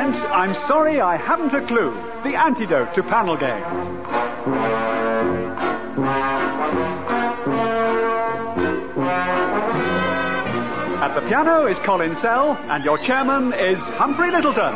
present I'm Sorry I Haven't a Clue, the antidote to panel games. At the piano is Colin Sell, and your chairman is Humphrey Littleton.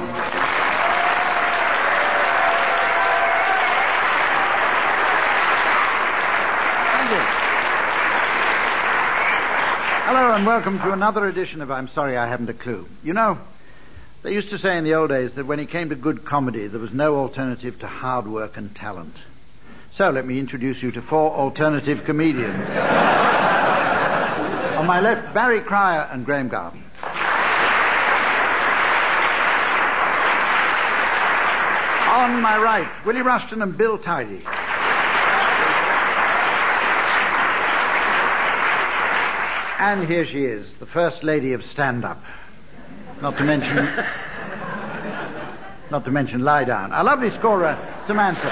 Hello and welcome to another edition of I'm Sorry I Haven't a Clue. You know, they used to say in the old days that when it came to good comedy, there was no alternative to hard work and talent. So let me introduce you to 4 alternative comedians. On my left, Barry Cryer and Graham Garden. On my right, Willie Rushton and Bill Tidy. And here she is, the First Lady of Stand-Up. Not to mention Lie Down. Our lovely scorer, Samantha.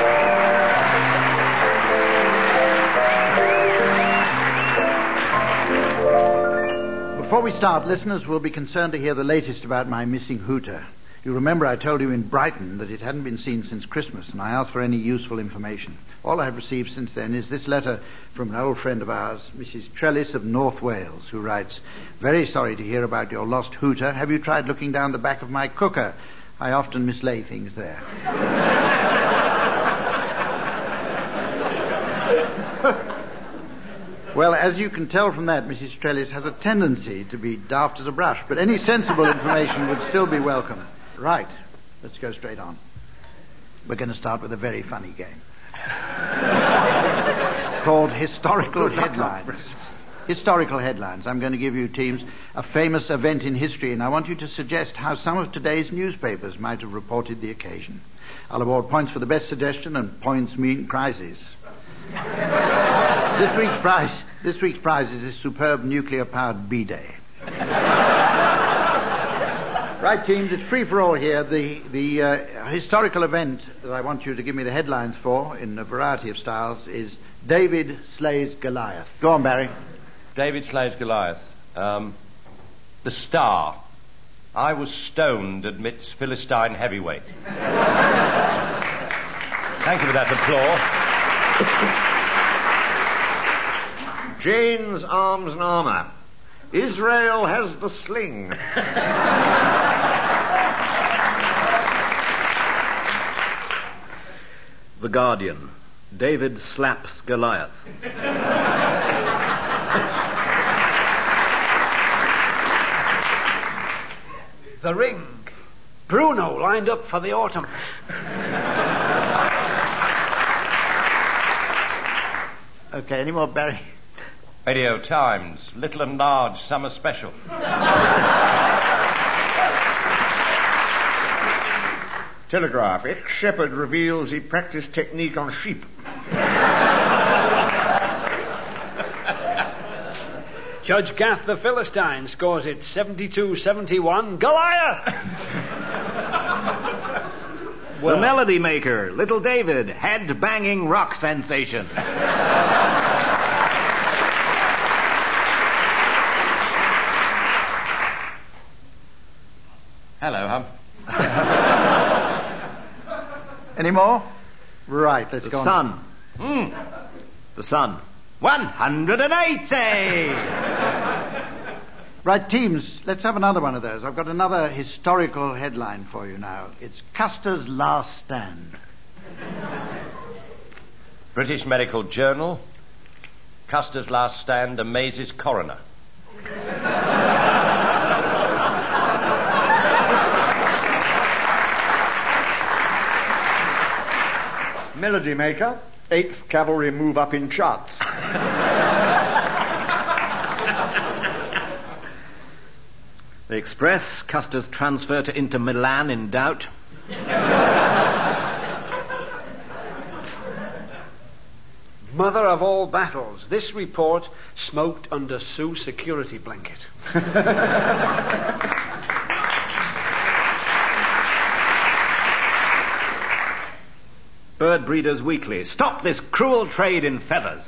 Before we start, listeners will be concerned to hear the latest about my missing hooter. You remember I told you in Brighton that it hadn't been seen since Christmas, and I asked for any useful information. All I have received since then is this letter from an old friend of ours, Mrs. Trellis of North Wales, who writes, "Very sorry to hear about your lost hooter. Have you tried looking down the back of my cooker? I often mislay things there." Well, as you can tell from that, Mrs. Trellis has a tendency to be daft as a brush, but any sensible information would still be welcome. Right, let's go straight on. We're going to start with a very funny game called Historical Headlines. Historical Headlines. I'm going to give you teams a famous event in history, and I want you to suggest how some of today's newspapers might have reported the occasion. I'll award points for the best suggestion, and points mean prizes. This week's prize is a superb nuclear-powered B-Day. Right, teams, it's free for all here. The historical event that I want you to give me the headlines for, in a variety of styles, is David slays Goliath. Go on, Barry. David slays Goliath. The Star. I was stoned amidst Philistine heavyweight. Thank you for that applause. Jane's Arms and Armour. Israel has the sling. The Guardian. David slaps Goliath. The Ring. Bruno lined up for the autumn. Okay, any more, Barry? Radio Times. Little and Large Summer Special. Telegraph. Ex-shepherd reveals he practiced technique on sheep. Judge Gath the Philistine scores it 72-71. Goliath! The Melody Maker. Little David. Head-banging rock sensation. Hello, Hum. Any more? Right, let's go on. The Sun. 180! Right, teams, let's have another one of those. I've got another historical headline for you now. It's Custer's Last Stand. British Medical Journal. Custer's Last Stand amazes coroner. Melody Maker. 8th Cavalry move up in charts. The Express. Custer's transfer to Inter Milan in doubt. Mother of all battles. This report smoked under Sioux security blanket. Bird Breeders Weekly. Stop this cruel trade in feathers.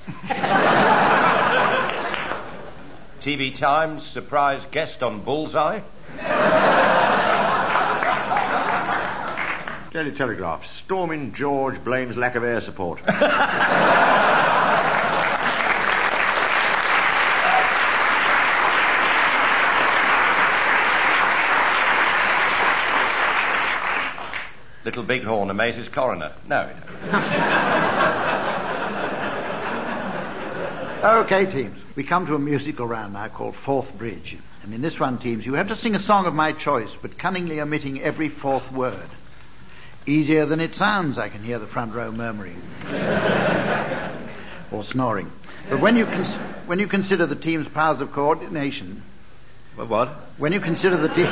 TV Times. Surprise guest on Bullseye. Daily Telegraph. Storming George blames lack of air support. Little Bighorn amazes coroner. No. Okay, teams. We come to a musical round now called Fourth Bridge. And in this one, teams, you have to sing a song of my choice, but cunningly omitting every fourth word. Easier than it sounds, I can hear the front row murmuring. Or snoring. But when you consider the team's powers of coordination... What? When you consider the team...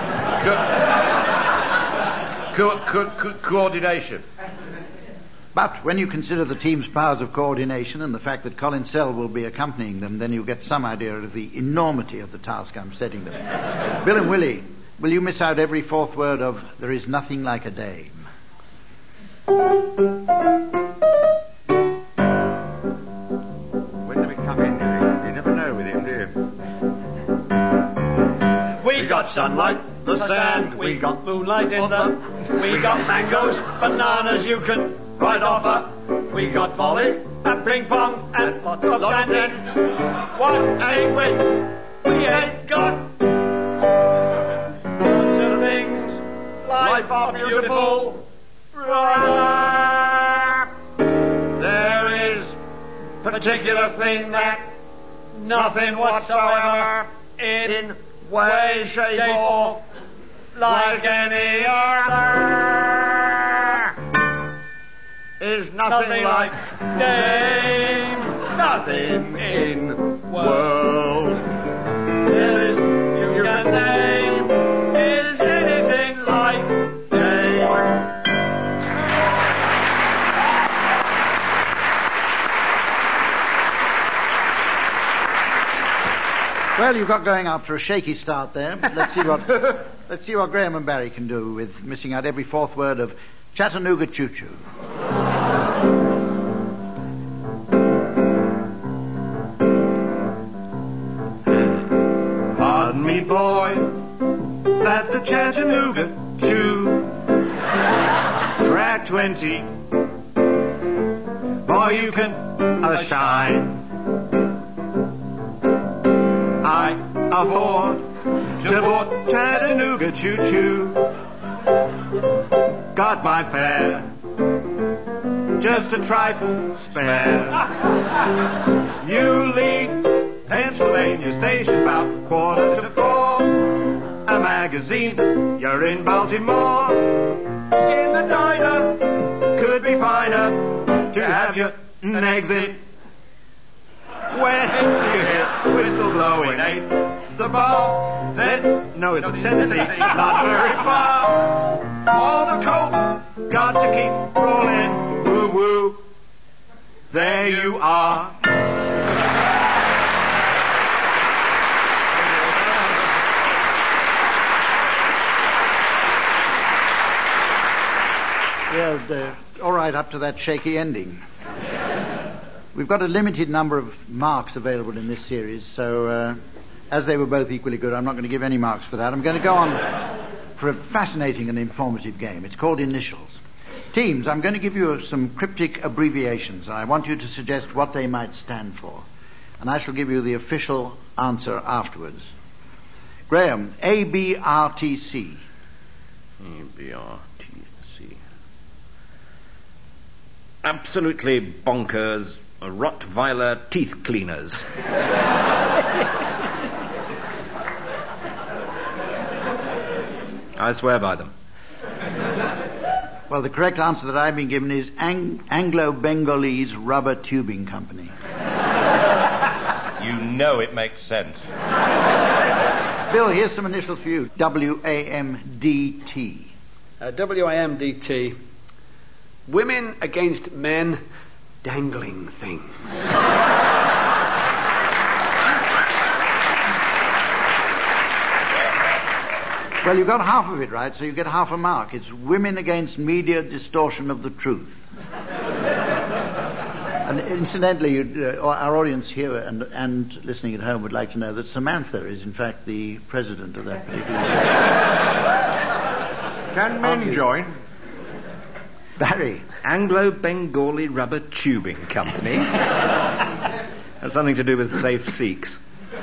Coordination. But when you consider the team's powers of coordination and the fact that Colin Sell will be accompanying them, then you'll get some idea of the enormity of the task I'm setting them. Bill and Willie, will you miss out every fourth word of "There is nothing like a dame"? When did we come in? You never know with him, do you? We got sunlight, the sand, we got moonlight in them. We got mangoes, bananas you can right offer. We got volley and ping pong and lots of candy. What ain't we? We ain't got. Consider things, life are beautiful. There is particular thing that nothing whatsoever in way, shape, or like any other is nothing like name, nothing in world. There is you can name is anything like name. Well, you got going after a shaky start there. Let's see what Graham and Barry can do with missing out every fourth word of Chattanooga Choo Choo. Pardon me, boy, that the Chattanooga Choo track 20. Boy, you can shine. I afford to board Chattanooga Choo Choo. Got my fare, just a trifle spare. You leave Pennsylvania Station about 3:45. A magazine, you're in Baltimore. In the diner, could be finer to have your eggs in. When you hear whistle blowing, ain't the bar, then know the Tennessee, not very far. All the coke, got to keep rolling, woo woo. There you are. Yeah, all right, up to that shaky ending. We've got a limited number of marks available in this series, so as they were both equally good, I'm not going to give any marks for that. I'm going to go on for a fascinating and informative game. It's called Initials. Teams, I'm going to give you some cryptic abbreviations, and I want you to suggest what they might stand for. And I shall give you the official answer afterwards. Graham, ABRTC. ABRTC. Absolutely bonkers Rottweiler teeth cleaners. I swear by them. Well, the correct answer that I've been given is Anglo-Bengalese Rubber Tubing Company. You know it makes sense. Bill, here's some initials for you. WAMDT. WAMDT. Women against men dangling things. Well, you got half of it right, so you get half a mark. It's Women Against Media Distortion of the Truth. And incidentally, our audience here and listening at home would like to know that Samantha is, in fact, the president of that particular... Can men join? Barry. Anglo-Bengali Rubber Tubing Company. Has something to do with safe Sikhs.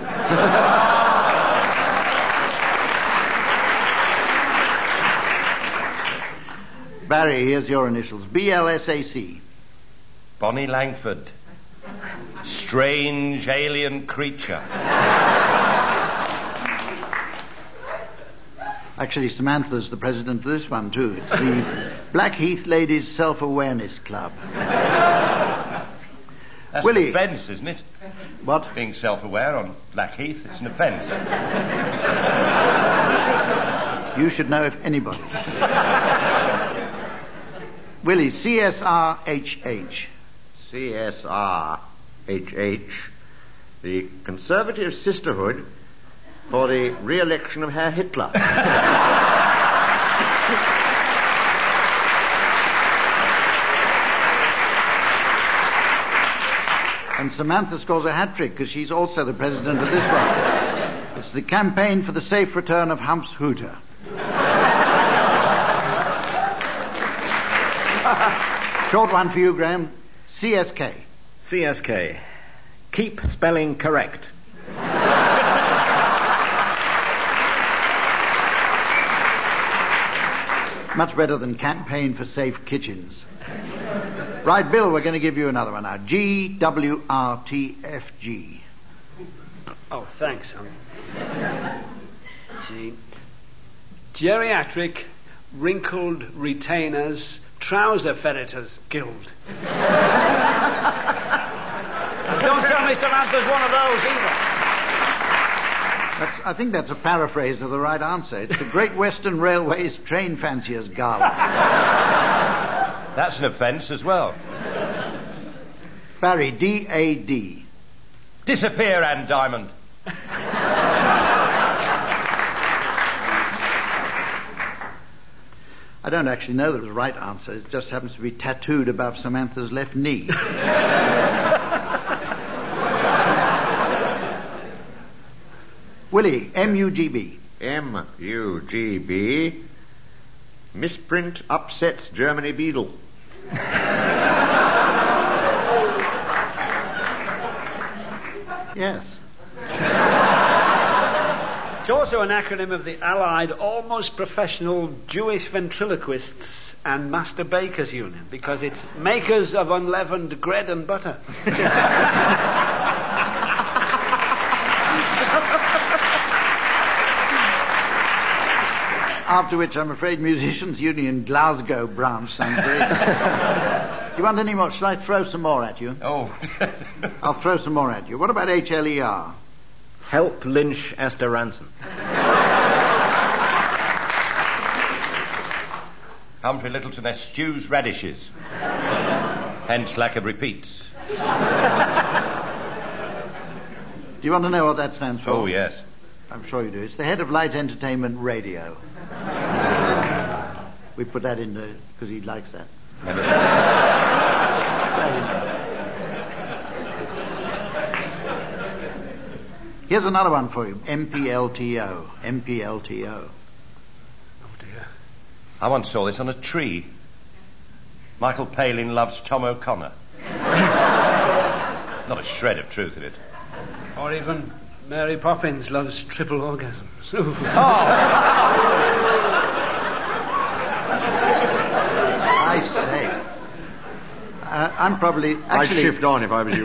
Barry, here's your initials. BLSAC. Bonnie Langford. Strange alien creature. Actually, Samantha's the president of this one, too. It's the Blackheath Ladies Self-Awareness Club. That's Willie. an offence, isn't it? What? Being self-aware on Blackheath, it's an offence. You should know if anybody. Willie, CSRHH. CSRHH, the Conservative Sisterhood for the re-election of Herr Hitler. And Samantha scores a hat-trick because she's also the president of this one. It's the Campaign for the Safe Return of Humps Hooter. Short one for you, Graham. CSK. CSK. Keep spelling correct. Much better than Campaign for Safe Kitchens. Right, Bill, we're going to give you another one now. GWRTFG. Oh, thanks, honey. G. Geriatric Wrinkled Retainers Trouser Ferreters Guild. Don't tell me Samantha's one of those either. I think that's a paraphrase of the right answer. It's the Great Western Railway's Train Fanciers Gala. That's an offence as well. Barry, DAD. Disappear, Anne Diamond. I don't actually know the right answer. It just happens to be tattooed above Samantha's left knee. Willie, MUGB. MUGB. Misprint upsets Germany Beadle. Yes. It's also an acronym of the Allied Almost Professional Jewish Ventriloquists and Master Bakers Union, because it's makers of unleavened bread and butter. After which, I'm afraid, Musicians Union Glasgow branch sounds great. Do you want any more? Shall I throw some more at you? Oh. I'll throw some more at you. What about HLER? Help lynch Esther Ranson. Humphrey Littleton eschews radishes. Hence lack of repeats. Do you want to know what that stands for? Oh, yes. I'm sure you do. It's the head of Light Entertainment Radio. We put that in because he likes that. Here's another one for you. MPLTO. MPLTO. Oh, dear. I once saw this on a tree. Michael Palin loves Tom O'Connor. Not a shred of truth in it. Or even Mary Poppins loves triple orgasms. Oh! I say. I'm probably... I'd Actually, shift on if I was you.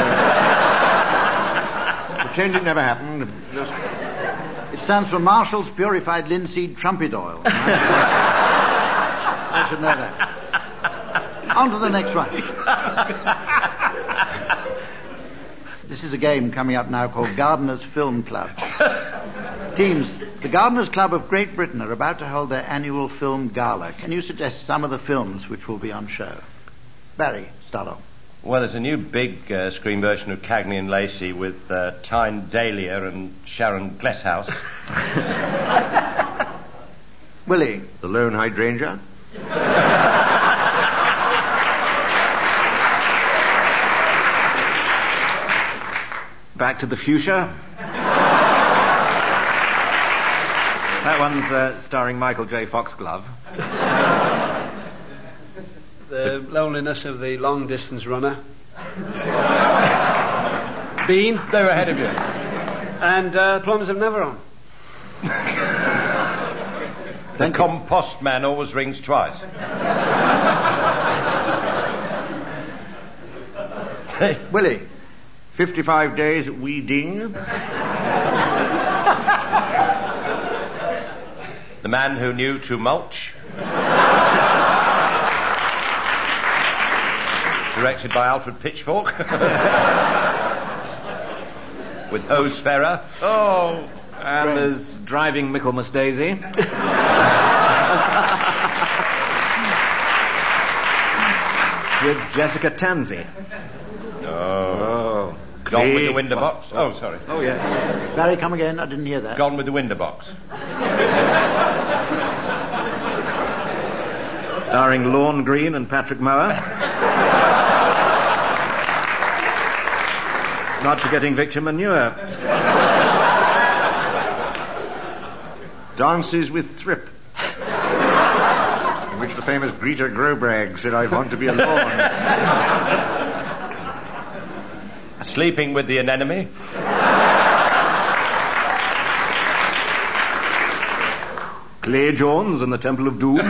Pretend it never happened. Just... it stands for Marshall's Purified Linseed Trumpet Oil. I should know that. On to the next one. This is a game coming up now called Gardeners Film Club. Teams, the Gardeners Club of Great Britain are about to hold their annual film gala. Can you suggest some of the films which will be on show? Barry, start off. Well, there's a new big screen version of Cagney and Lacey with Tyne Dahlia and Sharon Glesshouse. Willie. The Lone Hydrangea. Back to the Fuchsia. That one's starring Michael J. Foxglove. The loneliness of the long-distance runner. Bean. They were ahead of you. And Plums of Neveron. The compost man always rings twice. Willie, 55 days at Weeding. The man who knew to mulch. Directed by Alfred Pitchfork. With Hose Ferrer. Oh, and there's Driving Michaelmas Daisy. With Jessica Tansey. Oh. Gone with the window box. Oh, sorry. Oh, yes. Barry, come again. I didn't hear that. Gone with the window box. Starring Lorne Green and Patrick Mower. Not forgetting Victor Manure. Dances with Thrip. In which the famous Greta Grobrag said, I want to be alone. Sleeping with the anemone. Clay Jones and the Temple of Doom.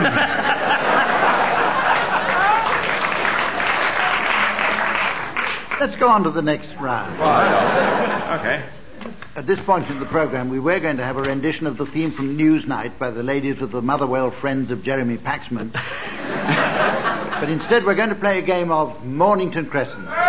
Let's go on to the next round. Okay. At this point in the programme, we were going to have a rendition of the theme from Newsnight by the ladies of the Motherwell Friends of Jeremy Paxman. But instead, we're going to play a game of Mornington Crescent. Now,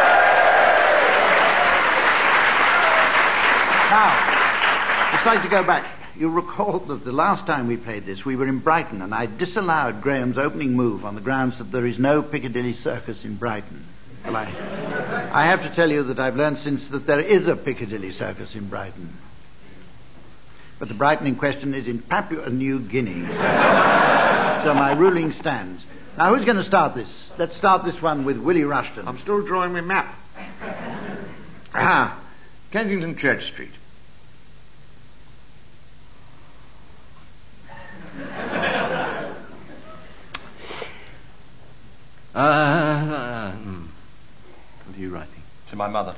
I'd like to go back. You'll recall that the last time we played this, we were in Brighton, and I disallowed Graham's opening move on the grounds that there is no Piccadilly Circus in Brighton. Well, I have to tell you that I've learned since that there is a Piccadilly Circus in Brighton. But the Brighton in question is in Papua New Guinea. So my ruling stands. Now, who's going to start this? Let's start this one with Willie Rushton. I'm still drawing my map. Kensington Church Street. What are you writing? To my mother.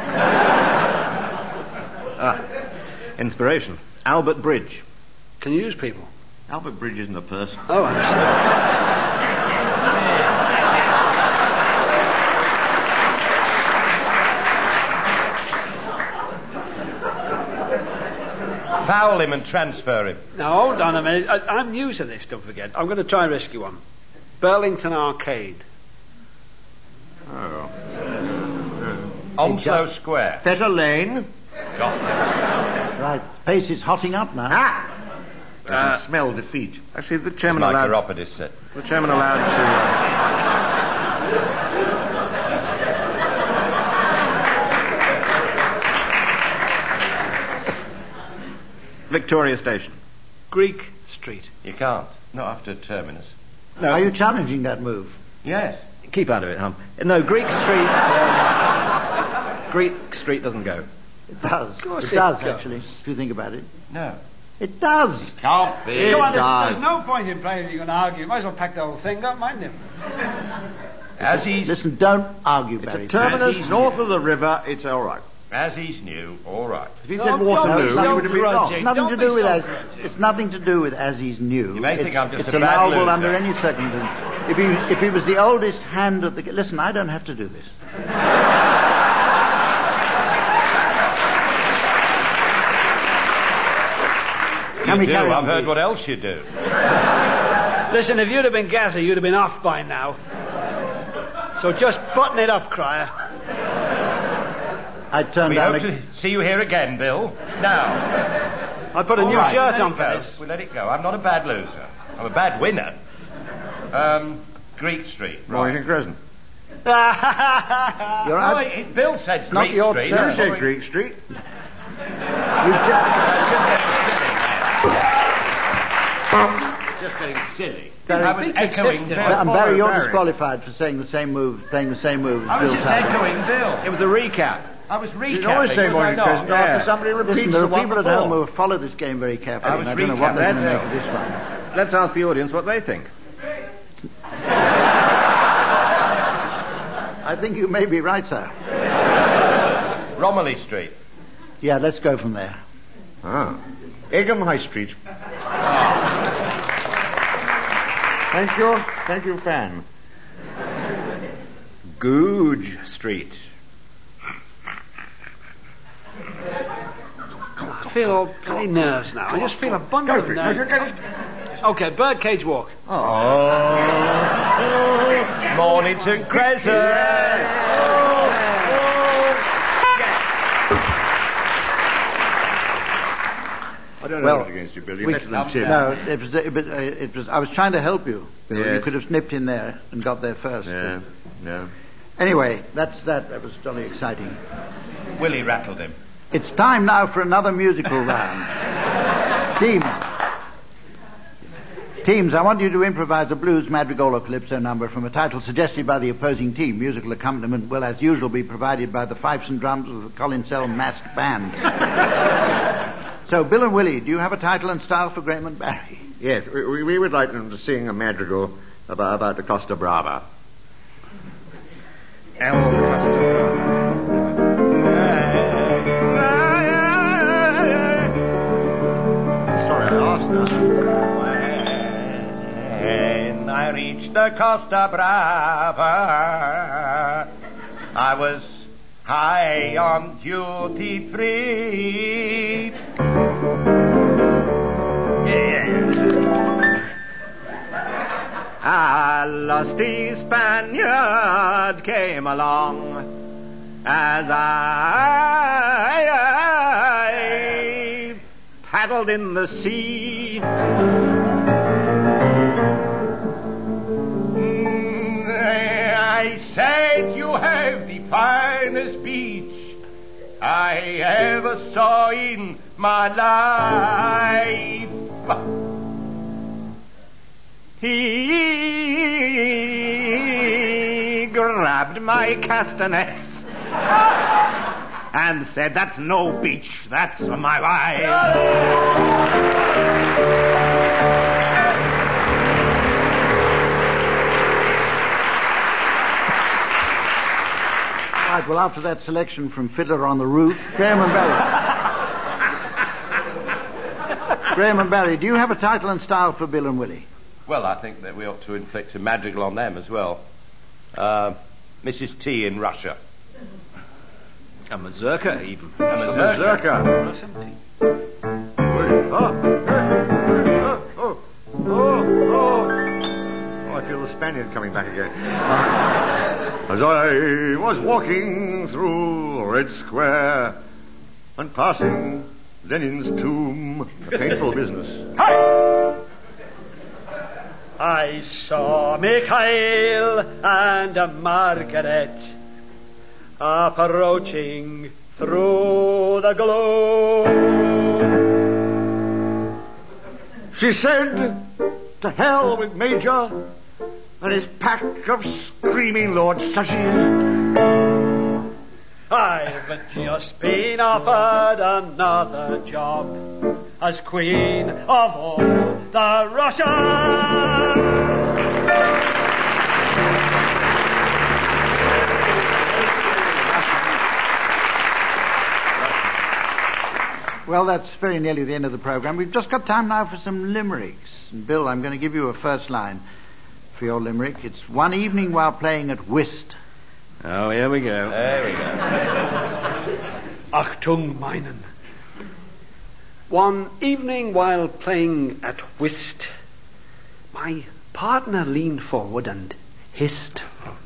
Inspiration. Albert Bridge. Can you use people? Albert Bridge isn't a person. Oh, I'm Foul him and transfer him. Now, hold on a minute. I'm new to this, don't forget. I'm going to try rescue one. Burlington Arcade. Oh. Onslow Square. Fetter Lane. Right, pace is hotting up now. I can smell defeat. Actually, the It's chairman my allowed... chiropodist set. The chairman allowed to... Victoria Station. Greek Street. You can't. Not after Terminus. No. Are you challenging that move? Yes. Keep out of it, Hum. No, Greek Street... Greek Street doesn't go. It does. course It it does, does. actually, if you think about it. No. It does. Can't be. Come on, does. there's no point in playing if you're going to argue. You might as well pack the whole thing. Don't mind him. As he's Listen, don't argue, It's Barry. a terminus As he's north of the river. It's all right. new, all right. If he No, said don't Waterloo, be he so would have been wrong. grudging. It's nothing Don't to be do with so as. grudging. It's nothing to do with as he's new. You may think I'm just it's a bad allowable loser. under any circumstance. If he was the oldest hand at the listen, I don't have to do this. Can we You do. carry on, I've heard please? what else you do. Listen, if you'd have been Gazza, you'd have been off by now. So just button it up, Crier. I turned We down. hope to see you here again, Bill. Now. I put a All new right, shirt let on it for go. this. We'll let it go. I'm not a bad loser. I'm a bad winner. Greek Street. Mornington Crescent. You're Oh, out. Bill said not Greek your Street. turn. You That's said what Greek Street. It's just getting silly. Barry, I was be echoing consistent. Bill. And Barry, you're Barry. disqualified for saying the same move, playing the same move I as was Bill just Taylor. echoing Bill. It was a recap. I was recapping. You can always say was I Mornington not? Crescent after somebody Listen, repeats there the are one people at home before. who follow this game very carefully, I was and I don't know what they're going to recapping. make of this one. Let's ask the audience what they think. I think you may be right, sir. Romilly Street. Yeah, let's go from there. Ah. Egham High Street. Thank you, Fan. Googe Street. I feel all bloody nerves now. I just feel a bundle of nerves. Okay, Birdcage Walk. Mornington Crescent. I don't know what's against you, Bill. You're better than Tim. No, it was. I was trying to help you, Bill. Yes. You could have snipped in there and got there first. Yeah, no. Anyway, that's that. That was jolly exciting. Willie rattled him. It's time now for another musical round. Teams, I want you to improvise a blues, madrigal or calypso number from a title suggested by the opposing team. Musical accompaniment will, as usual, be provided by the fifes and drums of the Colin Sell masked band. So, Bill and Willie, do you have a title and style for Graham and Barry? Yes, we would like them to sing a madrigal about the Costa Brava. El Costa Brava. Sorry, I asked now. When I reached the Costa Brava, I was high on duty free. A lusty Spaniard came along as I paddled in the sea. I said, you have the finest beach I ever saw in my life. He grabbed my castanets and said, that's no beach, that's my wife. Right, well, after that selection from Fiddler on the Roof, Graham and Barry. Graham and Barry, do you have a title and style for Bill and Willie? Well, I think that we ought to inflict a madrigal on them as well. Mrs. T in Russia. A mazurka, even. A mazurka. Oh, I feel the Spaniard coming back again. As I was walking through Red Square and passing Lenin's tomb, a painful business. Hi! I saw Mikhail and Margaret approaching through the gloom. She said, to hell with Major and his pack of screaming Lord Sushes. I've just been offered another job as Queen of all the Russians. Well, that's very nearly the end of the program. We've just got time now for some limericks. And Bill, I'm going to give you a first line for your limerick. It's one evening while playing at whist. Oh, here we go. There we go. Achtung, meinen. One evening while playing at whist, my partner leaned forward and hissed.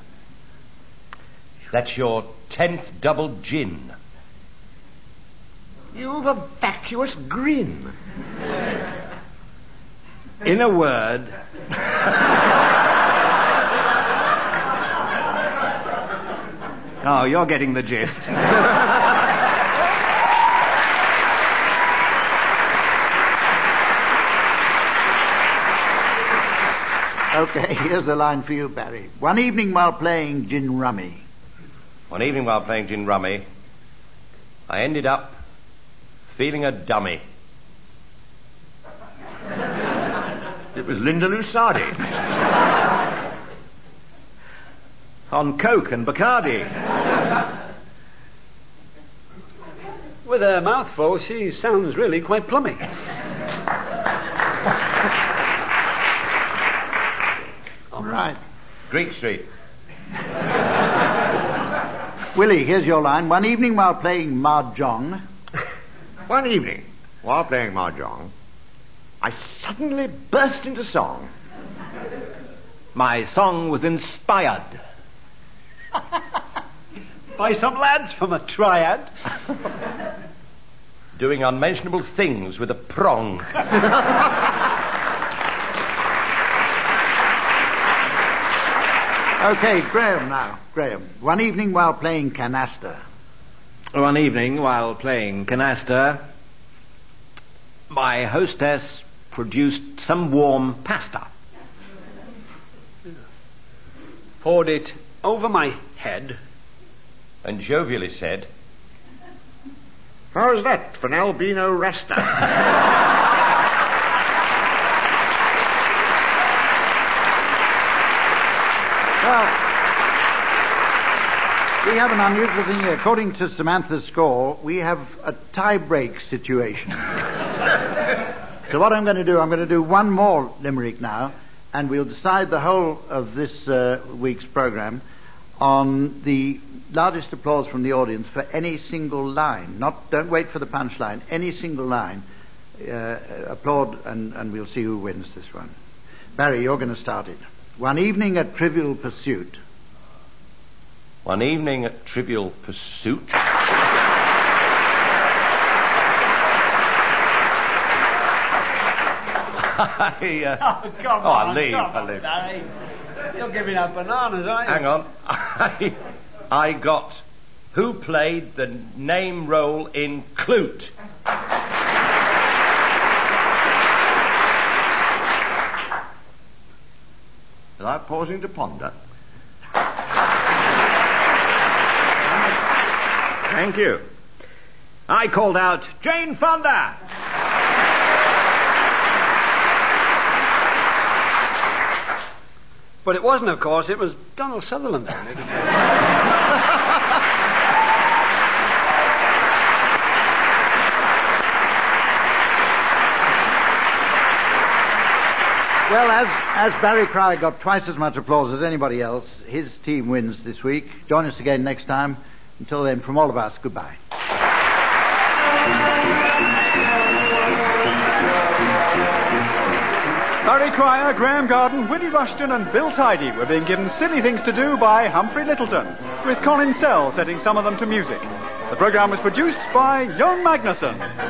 That's your 10th double gin. You've a vacuous grin. In a word... Oh, you're getting the gist. Okay, here's a line for you, Barry. One evening while playing gin rummy. One evening while playing gin rummy, I ended up feeling a dummy. It was Linda Lusardi. On Coke and Bacardi. With her mouth full, she sounds really quite plummy. All right. Greek Street. Willie, here's your line. One evening while playing mahjong. One evening, while playing mahjong, I suddenly burst into song. My song was inspired. By some lads from a triad. Doing unmentionable things with a prong. Okay, Graham now. Graham. One evening while playing canasta. One evening, while playing canasta, my hostess produced some warm pasta. Poured it over my head. And jovially said, How's that for an albino rasta? Well, we have an unusual thing here. According to Samantha's score, we have a tie-break situation. So what I'm going to do one more limerick now, and we'll decide the whole of this week's program on the loudest applause from the audience for any single line. Don't wait for the punchline. Any single line. Applaud, and we'll see who wins this one. Barry, you're going to start it. One evening at Trivial Pursuit. One evening at Trivial Pursuit. I'll leave. Barry. You're giving out bananas, aren't you? Hang on. I got who played the name role in Clute. Without pausing to ponder. Thank you. I called out, Jane Fonda! But it wasn't, of course. It was Donald Sutherland. Well, as Barry Cryer got twice as much applause as anybody else, his team wins this week. Join us again next time. Until then, from all of us, goodbye. Barry Cryer, Graham Garden, Willie Rushton and Bill Tidy were being given silly things to do by Humphrey Littleton, with Colin Sell setting some of them to music. The programme was produced by Jon Magnuson.